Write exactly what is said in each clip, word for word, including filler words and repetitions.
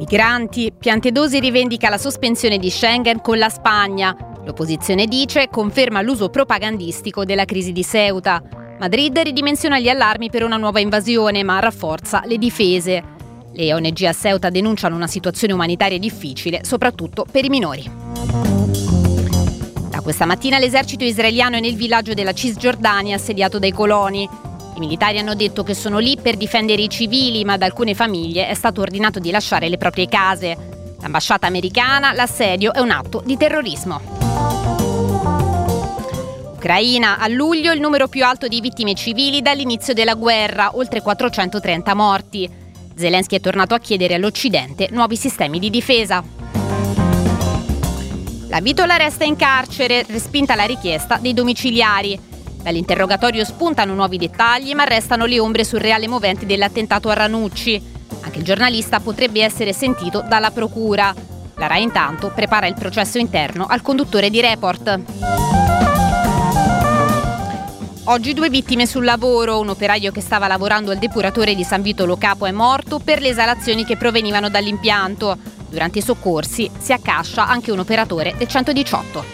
Migranti, Piantedosi rivendica la sospensione di Schengen con la Spagna. L'opposizione dice conferma l'uso propagandistico della crisi di Ceuta. Madrid ridimensiona gli allarmi per una nuova invasione, ma rafforza le difese. Le O N G a Ceuta denunciano una situazione umanitaria difficile, soprattutto per i minori. Da questa mattina l'esercito israeliano è nel villaggio della Cisgiordania assediato dai coloni. I militari hanno detto che sono lì per difendere i civili, ma ad alcune famiglie è stato ordinato di lasciare le proprie case. L'ambasciata americana, l'assedio è un atto di terrorismo. Ucraina, a luglio il numero più alto di vittime civili dall'inizio della guerra, oltre quattrocentotrenta morti. Zelensky è tornato a chiedere all'Occidente nuovi sistemi di difesa. La Vitola resta in carcere, respinta la richiesta dei domiciliari. Dall'interrogatorio spuntano nuovi dettagli, ma restano le ombre sul reale movente dell'attentato a Ranucci. Anche il giornalista potrebbe essere sentito dalla procura. La RAI intanto prepara il processo interno al conduttore di Report. Oggi due vittime sul lavoro. Un operaio che stava lavorando al depuratore di San Vito Lo Capo è morto per le esalazioni che provenivano dall'impianto. Durante i soccorsi si accascia anche un operatore del centodiciotto.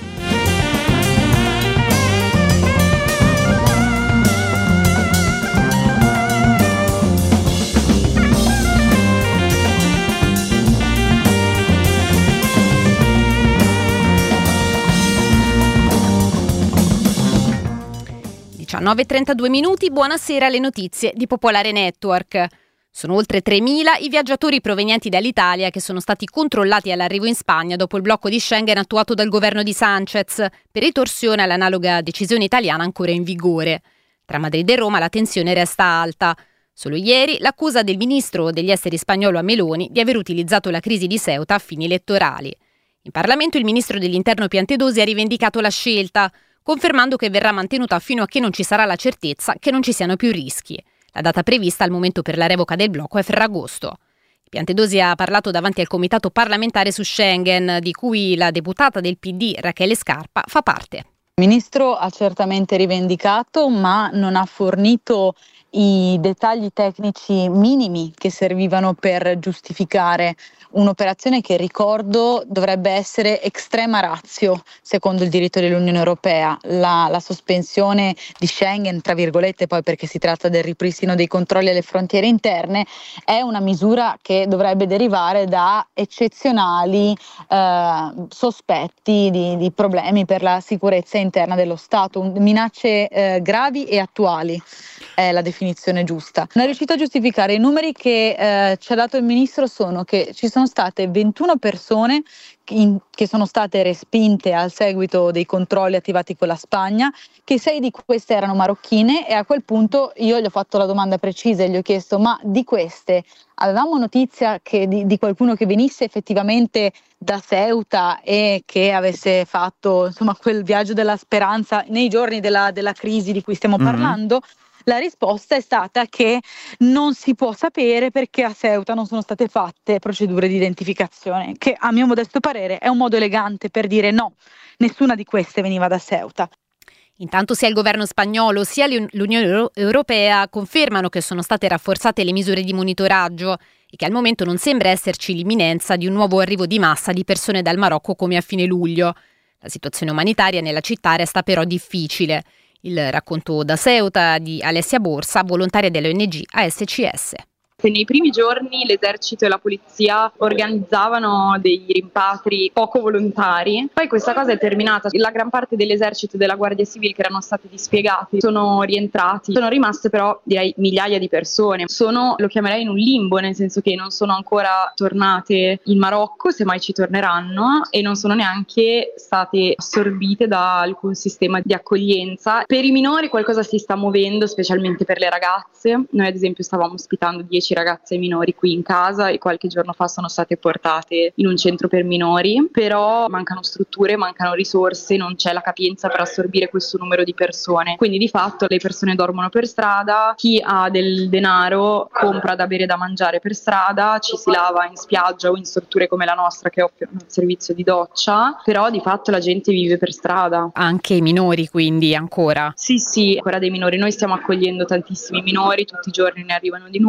diciannove e trentadue minuti, buonasera, le notizie di Popolare Network. Sono oltre tremila i viaggiatori provenienti dall'Italia che sono stati controllati all'arrivo in Spagna dopo il blocco di Schengen attuato dal governo di Sánchez, per ritorsione all'analoga decisione italiana ancora in vigore. Tra Madrid e Roma la tensione resta alta. Solo ieri l'accusa del ministro degli esteri spagnolo a Meloni di aver utilizzato la crisi di Ceuta a fini elettorali. In Parlamento il ministro dell'Interno Piantedosi ha rivendicato la scelta, confermando che verrà mantenuta fino a che non ci sarà la certezza che non ci siano più rischi. La data prevista al momento per la revoca del blocco è Ferragosto. Piantedosi ha parlato davanti al Comitato parlamentare su Schengen, di cui la deputata del P D Rachele Scarpa fa parte. Il ministro ha certamente rivendicato, ma non ha fornito i dettagli tecnici minimi che servivano per giustificare un'operazione che, ricordo, dovrebbe essere extrema ratio secondo il diritto dell'Unione Europea. La, la sospensione di Schengen, tra virgolette, poi perché si tratta del ripristino dei controlli alle frontiere interne, è una misura che dovrebbe derivare da eccezionali eh, sospetti di, di problemi per la sicurezza interna dello Stato, minacce eh, gravi e attuali. È la definizione giusta. Non è riuscito a giustificare. I numeri che eh, ci ha dato il ministro sono che ci sono state ventuno persone in, che sono state respinte al seguito dei controlli attivati con la Spagna, che sei di queste erano marocchine, e a quel punto io gli ho fatto la domanda precisa e gli ho chiesto: ma di queste avevamo notizia che di, di qualcuno che venisse effettivamente da Ceuta e che avesse fatto, insomma, quel viaggio della speranza nei giorni della, della crisi di cui stiamo mm-hmm. parlando? La risposta è stata che non si può sapere perché a Ceuta non sono state fatte procedure di identificazione, che a mio modesto parere è un modo elegante per dire no, nessuna di queste veniva da Ceuta. Intanto sia il governo spagnolo sia l'Unione Europea confermano che sono state rafforzate le misure di monitoraggio e che al momento non sembra esserci l'imminenza di un nuovo arrivo di massa di persone dal Marocco come a fine luglio. La situazione umanitaria nella città resta però difficile. Il racconto da Ceuta di Alessia Borsa, volontaria dell'O N G A S C S. Nei primi giorni l'esercito e la polizia organizzavano dei rimpatri poco volontari, poi questa cosa è terminata. La gran parte dell'esercito e della Guardia Civile che erano stati dispiegati sono rientrati, sono rimaste però direi migliaia di persone. Sono, lo chiamerei, in un limbo, nel senso che non sono ancora tornate in Marocco, semmai ci torneranno, e non sono neanche state assorbite da alcun sistema di accoglienza. Per i minori qualcosa si sta muovendo, specialmente per le ragazze. Noi ad esempio stavamo ospitando dieci ragazze minori qui in casa e qualche giorno fa sono state portate in un centro per minori, però mancano strutture, mancano risorse, non c'è la capienza per assorbire questo numero di persone, quindi di fatto le persone dormono per strada, chi ha del denaro compra da bere e da mangiare per strada, ci si lava in spiaggia o in strutture come la nostra che offrono il servizio di doccia, però di fatto la gente vive per strada. Anche i minori quindi ancora? Sì sì, ancora dei minori, noi stiamo accogliendo tantissimi minori, tutti i giorni ne arrivano di nuovi.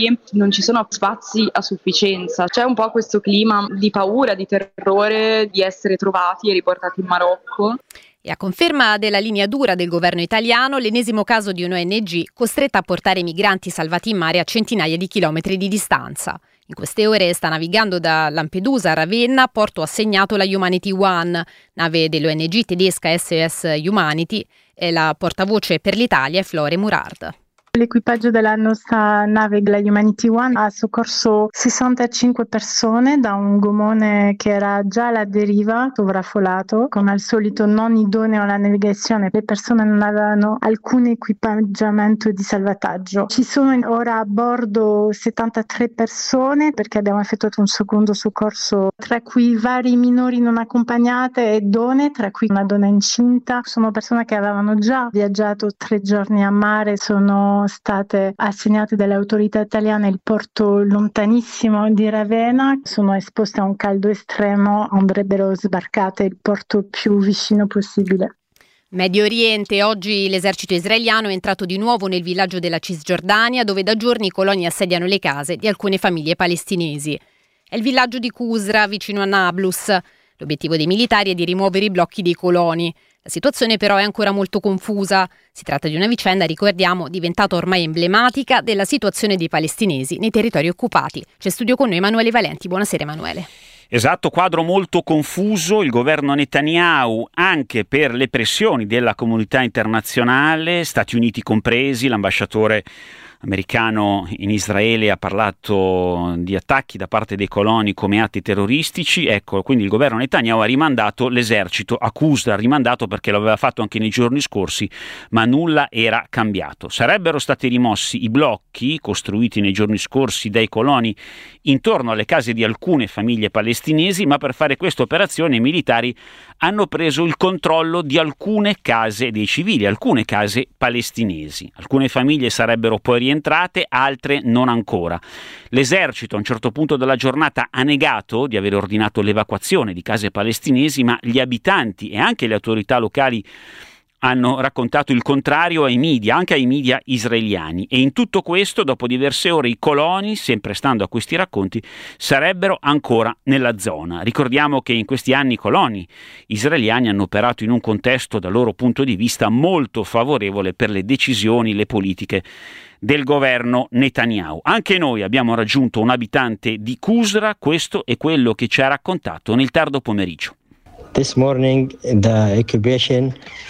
cui non ci sono spazi a sufficienza. C'è un po' questo clima di paura, di terrore di essere trovati e riportati in Marocco. E a conferma della linea dura del governo italiano, l'ennesimo caso di un'O N G costretta a portare migranti salvati in mare a centinaia di chilometri di distanza. In queste ore sta navigando da Lampedusa a Ravenna, porto assegnato la Humanity One, nave dell'O N G tedesca S O S Humanity, e la portavoce per l'Italia è Flore Murard. L'equipaggio della nostra nave, la Humanity One, ha soccorso sessantacinque persone da un gommone che era già alla deriva, sovraffollato, come al solito non idoneo alla navigazione. Le persone non avevano alcun equipaggiamento di salvataggio. Ci sono ora a bordo settantatré persone perché abbiamo effettuato un secondo soccorso, tra cui vari minori non accompagnate e donne, tra cui una donna incinta. Sono persone che avevano già viaggiato tre giorni a mare, sono state assegnate dalle autorità italiane il porto lontanissimo di Ravenna, sono esposte a un caldo estremo, andrebbero sbarcate il porto più vicino possibile. Medio Oriente, oggi l'esercito israeliano è entrato di nuovo nel villaggio della Cisgiordania, dove da giorni i coloni assediano le case di alcune famiglie palestinesi. È il villaggio di Qusra, vicino a Nablus. L'obiettivo dei militari è di rimuovere i blocchi dei coloni. La situazione però è ancora molto confusa. Si tratta di una vicenda, ricordiamo, diventata ormai emblematica della situazione dei palestinesi nei territori occupati. C'è studio con noi Emanuele Valenti. Buonasera Emanuele. Esatto, quadro molto confuso. Il governo Netanyahu, anche per le pressioni della comunità internazionale, Stati Uniti compresi, l'ambasciatore americano in Israele ha parlato di attacchi da parte dei coloni come atti terroristici. Ecco, quindi il governo Netanyahu ha rimandato l'esercito a Qusra, ha rimandato perché lo aveva fatto anche nei giorni scorsi, ma nulla era cambiato. Sarebbero stati rimossi i blocchi costruiti nei giorni scorsi dai coloni intorno alle case di alcune famiglie palestinesi, ma per fare questa operazione i militari hanno preso il controllo di alcune case dei civili, alcune case palestinesi. Alcune famiglie sarebbero poi rientrate, altre non ancora. L'esercito a un certo punto della giornata ha negato di aver ordinato l'evacuazione di case palestinesi, ma gli abitanti e anche le autorità locali hanno raccontato il contrario ai media, anche ai media israeliani, e in tutto questo, dopo diverse ore, i coloni, sempre stando a questi racconti, sarebbero ancora nella zona. Ricordiamo che in questi anni i coloni israeliani hanno operato in un contesto, dal loro punto di vista, molto favorevole per le decisioni, le politiche del governo Netanyahu. Anche noi abbiamo raggiunto un abitante di Qusra, questo è quello che ci ha raccontato nel tardo pomeriggio. This morning the occupation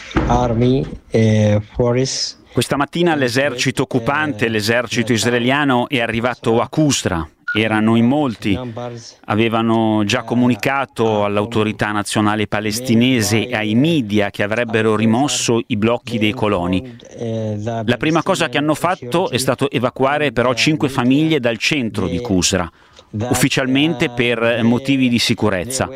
army uh, force Questa mattina l'esercito occupante, l'esercito israeliano, è arrivato a Qusra. Erano in molti, avevano già comunicato all'autorità nazionale palestinese e ai media che avrebbero rimosso i blocchi dei coloni. La prima cosa che hanno fatto è stato evacuare però cinque famiglie dal centro di Qusra, ufficialmente per motivi di sicurezza.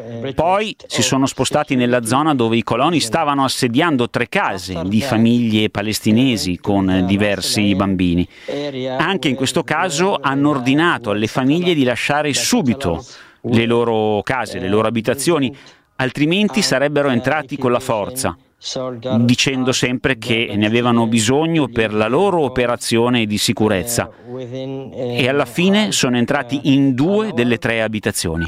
Poi si sono spostati nella zona dove i coloni stavano assediando tre case di famiglie palestinesi con diversi bambini. Anche in questo caso hanno ordinato alle famiglie di lasciare subito le loro case, le loro abitazioni, altrimenti sarebbero entrati con la forza, dicendo sempre che ne avevano bisogno per la loro operazione di sicurezza, e alla fine sono entrati in due delle tre abitazioni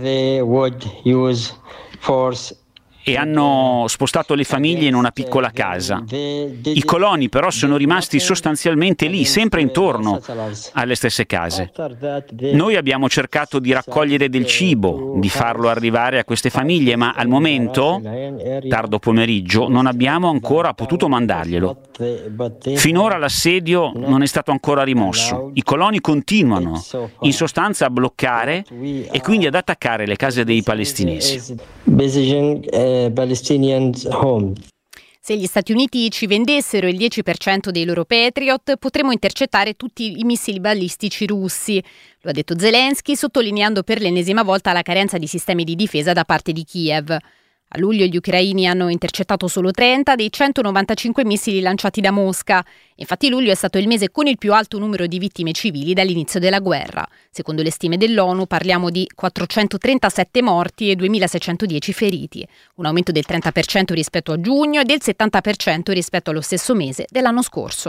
e hanno spostato le famiglie in una piccola casa. I coloni però sono rimasti sostanzialmente lì, sempre intorno alle stesse case. Noi abbiamo cercato di raccogliere del cibo, di farlo arrivare a queste famiglie, ma al momento, tardo pomeriggio, non abbiamo ancora potuto mandarglielo. Finora l'assedio non è stato ancora rimosso. I coloni continuano, in sostanza, a bloccare e quindi ad attaccare le case dei palestinesi. Se gli Stati Uniti ci vendessero il dieci per cento dei loro Patriot, potremmo intercettare tutti i missili balistici russi. Lo ha detto Zelensky, sottolineando per l'ennesima volta la carenza di sistemi di difesa da parte di Kiev. A luglio gli ucraini hanno intercettato solo trenta dei centonovantacinque missili lanciati da Mosca. Infatti luglio è stato il mese con il più alto numero di vittime civili dall'inizio della guerra. Secondo le stime dell'ONU parliamo di quattrocentotrentasette morti e duemilaseicentodieci feriti, un aumento del trenta per cento rispetto a giugno e del settanta per cento rispetto allo stesso mese dell'anno scorso.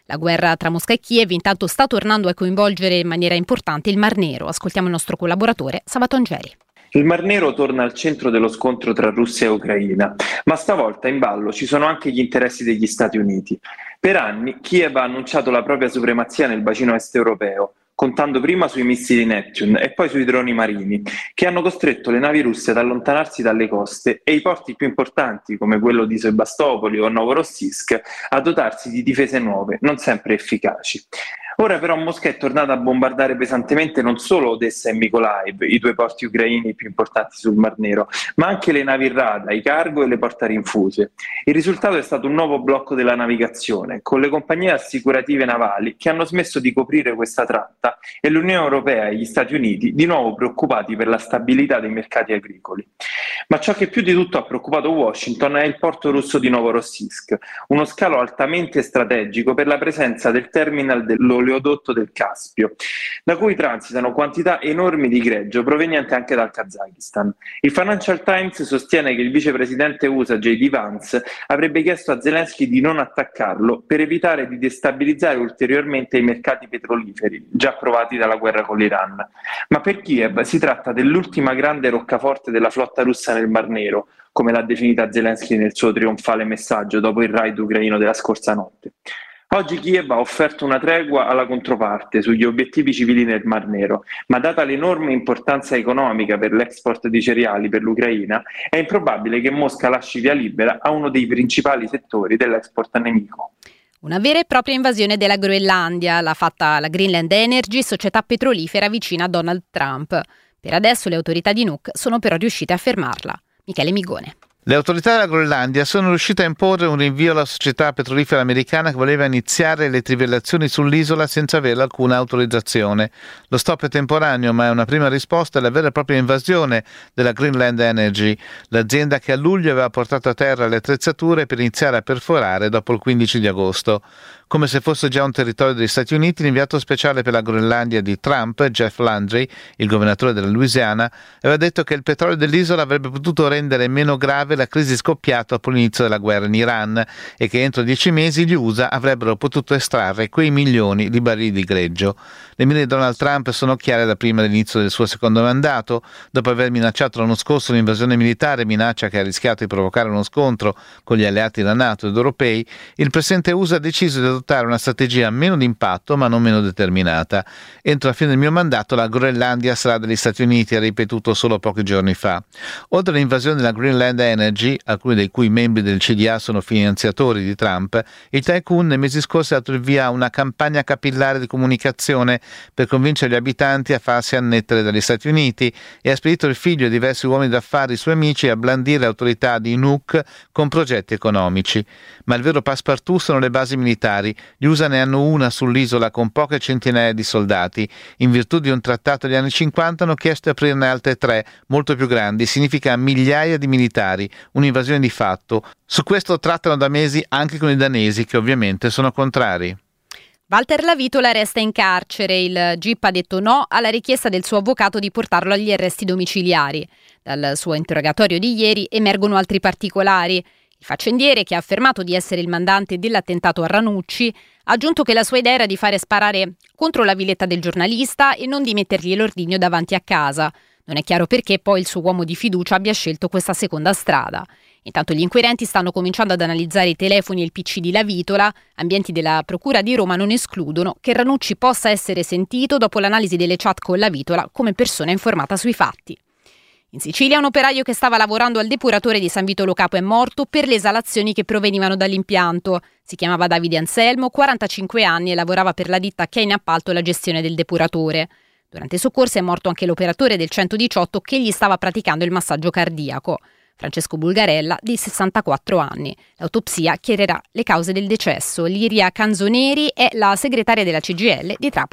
La guerra tra Mosca e Kiev intanto sta tornando a coinvolgere in maniera importante il Mar Nero. Ascoltiamo il nostro collaboratore Sabato Angeli. Il Mar Nero torna al centro dello scontro tra Russia e Ucraina, ma stavolta in ballo ci sono anche gli interessi degli Stati Uniti. Per anni Kiev ha annunciato la propria supremazia nel bacino est europeo, contando prima sui missili Neptune e poi sui droni marini, che hanno costretto le navi russe ad allontanarsi dalle coste e i porti più importanti, come quello di Sebastopoli o Novorossiysk, a dotarsi di difese nuove, non sempre efficaci. Ora però Mosca è tornata a bombardare pesantemente non solo Odessa e Mykolaiv, i due porti ucraini più importanti sul Mar Nero, ma anche le navi Rada, i cargo e le portarinfuse. Il risultato è stato un nuovo blocco della navigazione, con le compagnie assicurative navali che hanno smesso di coprire questa tratta e l'Unione Europea e gli Stati Uniti di nuovo preoccupati per la stabilità dei mercati agricoli. Ma ciò che più di tutto ha preoccupato Washington è il porto russo di Novorossiysk, uno scalo altamente strategico per la presenza del terminal dell'oleodotto del Caspio, da cui transitano quantità enormi di greggio proveniente anche dal Kazakistan. Il Financial Times sostiene che il vicepresidente U S A J D Vance avrebbe chiesto a Zelensky di non attaccarlo per evitare di destabilizzare ulteriormente i mercati petroliferi, già provati dalla guerra con l'Iran. Ma per Kiev si tratta dell'ultima grande roccaforte della flotta russa nel Mar Nero, come l'ha definita Zelensky nel suo trionfale messaggio dopo il raid ucraino della scorsa notte. Oggi Kiev ha offerto una tregua alla controparte sugli obiettivi civili nel Mar Nero, ma data l'enorme importanza economica per l'export di cereali per l'Ucraina, è improbabile che Mosca lasci via libera a uno dei principali settori dell'export nemico. Una vera e propria invasione della Groenlandia, l'ha fatta la Greenland Energy, società petrolifera vicina a Donald Trump. Per adesso le autorità di Nuuk sono però riuscite a fermarla. Michele Migone. Le autorità della Groenlandia sono riuscite a imporre un rinvio alla società petrolifera americana che voleva iniziare le trivellazioni sull'isola senza avere alcuna autorizzazione. Lo stop è temporaneo, ma è una prima risposta alla vera e propria invasione della Greenland Energy, l'azienda che a luglio aveva portato a terra le attrezzature per iniziare a perforare dopo il quindici di agosto. Come se fosse già un territorio degli Stati Uniti, l'inviato speciale per la Groenlandia di Trump, Jeff Landry, il governatore della Louisiana, aveva detto che il petrolio dell'isola avrebbe potuto rendere meno grave la crisi scoppiata dopo l'inizio della guerra in Iran e che entro dieci mesi gli U S A avrebbero potuto estrarre quei milioni di barili di greggio. Le mire di Donald Trump sono chiare da prima dell'inizio del suo secondo mandato. Dopo aver minacciato l'anno scorso l'invasione militare, minaccia che ha rischiato di provocare uno scontro con gli alleati della NATO ed europei, il presidente U S A ha deciso di adottare una strategia meno d'impatto ma non meno determinata. Entro la fine del mio mandato la Groenlandia sarà degli Stati Uniti, ha ripetuto solo pochi giorni fa. Oltre all'invasione della Greenland Energy, alcuni dei cui membri del C D A sono finanziatori di Trump, il tycoon nei mesi scorsi ha dato il via a una campagna capillare di comunicazione per convincere gli abitanti a farsi annettere dagli Stati Uniti e ha spedito il figlio e diversi uomini d'affari suoi amici a blandire le autorità di Nuuk con progetti economici. Ma il vero passepartout sono le basi militari. Gli U S A ne hanno una sull'isola con poche centinaia di soldati. In virtù di un trattato degli anni cinquanta hanno chiesto di aprirne altre tre, molto più grandi. Significa migliaia di militari, un'invasione di fatto. Su questo trattano da mesi anche con i danesi, che ovviamente sono contrari. Walter Lavitola resta in carcere. Il G I P ha detto no alla richiesta del suo avvocato di portarlo agli arresti domiciliari. Dal suo interrogatorio di ieri emergono altri particolari. Il faccendiere, che ha affermato di essere il mandante dell'attentato a Ranucci, ha aggiunto che la sua idea era di fare sparare contro la villetta del giornalista e non di mettergli l'ordigno davanti a casa. Non è chiaro perché poi il suo uomo di fiducia abbia scelto questa seconda strada. Intanto gli inquirenti stanno cominciando ad analizzare i telefoni e il P C di Lavitola. Ambienti della Procura di Roma non escludono che Ranucci possa essere sentito dopo l'analisi delle chat con Lavitola come persona informata sui fatti. In Sicilia un operaio che stava lavorando al depuratore di San Vito Lo Capo è morto per le esalazioni che provenivano dall'impianto. Si chiamava Davide Anselmo, quarantacinque anni, e lavorava per la ditta che ha in appalto la gestione del depuratore. Durante i soccorsi è morto anche l'operatore del centodiciotto che gli stava praticando il massaggio cardiaco. Francesco Bulgarella, di sessantaquattro anni. L'autopsia chiarirà le cause del decesso. Liria Canzoneri è la segretaria della C G I L di Trapani.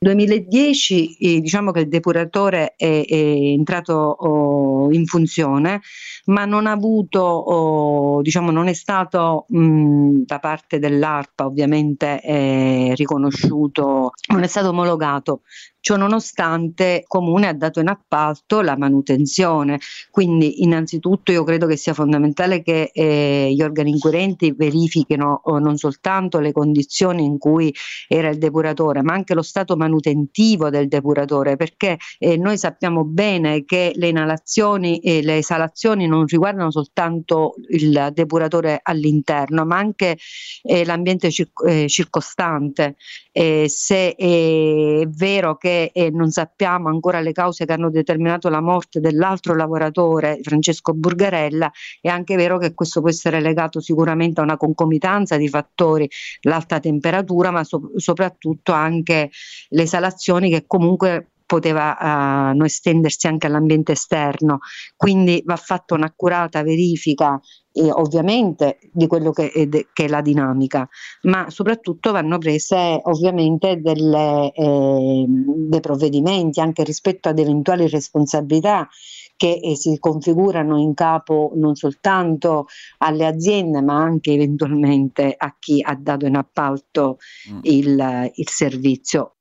duemiladieci eh, diciamo che il depuratore è, è entrato oh, in funzione, ma non ha avuto, oh, diciamo, non è stato mh, da parte dell'ARPA ovviamente eh, riconosciuto, non è stato omologato. Ciò nonostante il Comune ha dato in appalto la manutenzione, quindi innanzitutto io credo che sia fondamentale che eh, gli organi inquirenti verifichino oh, non soltanto le condizioni in cui era il depuratore, ma anche lo stato manutentivo del depuratore, perché eh, noi sappiamo bene che le inalazioni e le esalazioni non riguardano soltanto il depuratore all'interno, ma anche eh, l'ambiente circ- eh, circostante. Eh, se è vero che e non sappiamo ancora le cause che hanno determinato la morte dell'altro lavoratore, Francesco Burgarella, è anche vero che questo può essere legato sicuramente a una concomitanza di fattori, l'alta temperatura, ma so- soprattutto anche le esalazioni che comunque potevano uh, estendersi anche all'ambiente esterno, quindi va fatta un'accurata verifica eh, ovviamente di quello che è, de- che è la dinamica, ma soprattutto vanno prese ovviamente delle, eh, dei provvedimenti anche rispetto ad eventuali responsabilità che eh, si configurano in capo non soltanto alle aziende ma anche eventualmente a chi ha dato in appalto mm. il, il servizio.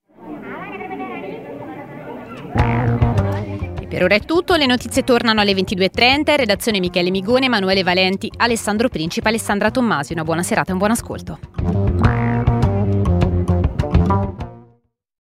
Per ora è tutto, le notizie tornano alle ventidue e trenta, redazione Michele Migone, Emanuele Valenti, Alessandro Principe, Alessandra Tommasi. Una buona serata e un buon ascolto.